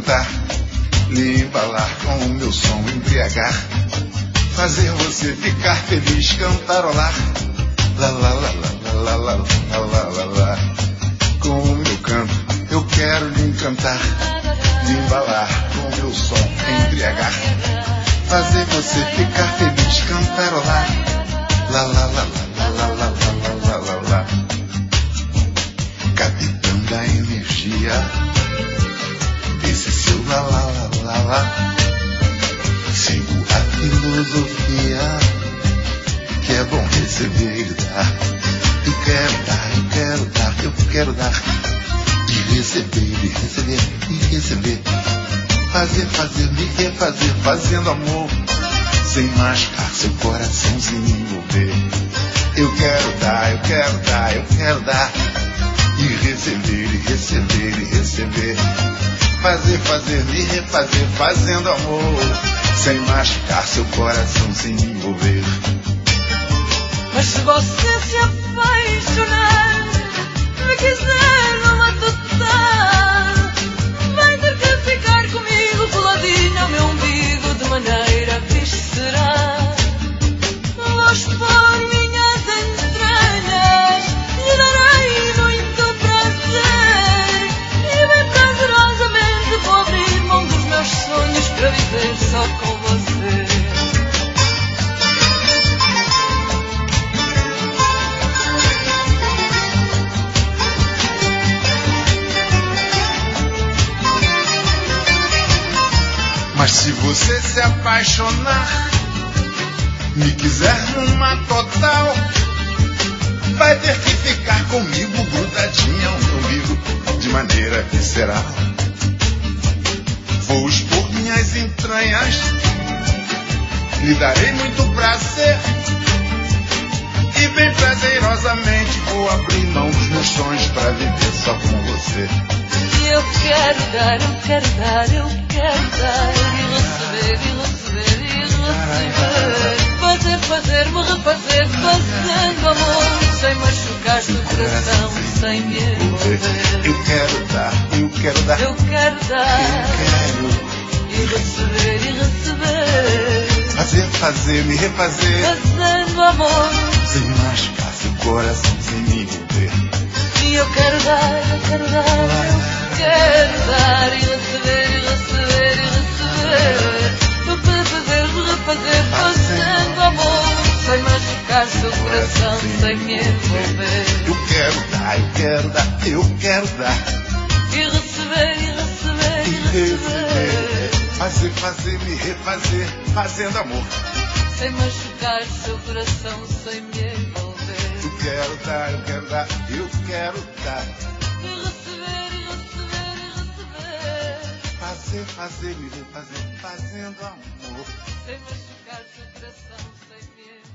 encantar, lhe embalar com o meu som, embriagar, fazer você ficar feliz, cantarolar, lá lá lá lá lá lá lá lá lá lá. Com o meu canto eu quero lhe encantar, lhe embalar com o meu som, embriagar, fazer você ficar feliz, cantarolar, lá lá lá lá lá lá lá lá lá lá. Capitão da energia, esse seu lá lá lá lá lá. Sigo a filosofia que é bom receber e dar. Eu quero dar, eu quero dar, eu quero dar. E receber, e receber, e receber. Fazer, fazer, me refazer, fazendo amor, sem machucar seu coração, sem me envolver. Eu quero dar, eu quero dar, eu quero dar. E receber, e receber, e receber. Fazer, fazer, me refazer, fazendo amor, sem machucar seu coração, sem me envolver. Mas se você se apaixonar, me quiser numa total, vai ter que ficar comigo coladinho ao meu umbigo, de maneira visceral. Vou expor minhas entranhas, lhe darei muito prazer, e bem prazerosamente vou abrir mão dos meus sonhos para viver só com você. Mas se você se apaixonar, me quiser numa total, vai ter que ficar comigo grudadinha ao meu umbigo, de maneira visceral. Vou expor minhas entranhas, lhe darei muito prazer, e bem prazerosamente vou abrir mão dos meus sonhos para viver só com você. Eu quero dar, eu quero dar, eu quero dar, e receber, e receber, e receber. Fazer, fazer, me refazer, fazendo amor, sem machucar seu coração, sem me envolver. Eu quero dar, eu quero dar, eu quero dar, eu quero. E receber, e receber. Fazer, fazer, me refazer, fazendo amor, sem machucar seu coração, sem me envolver. E eu quero dar, eu quero dar. Quero dar e receber, e receber, e receber. Fazer, refazer, fazendo amor, sem machucar seu coração, sem me envolver. Eu quero dar, eu quero dar, eu quero dar. E receber, e receber, e receber. Fazer, fazer, me refazer, fazendo amor, sem machucar seu coração, sem me envolver. Eu quero dar, eu quero dar, eu quero dar. E receber, e receber, e receber. Fazer, fazer, me refazer, fazendo amor, sem machucar seu coração, sem me envolver.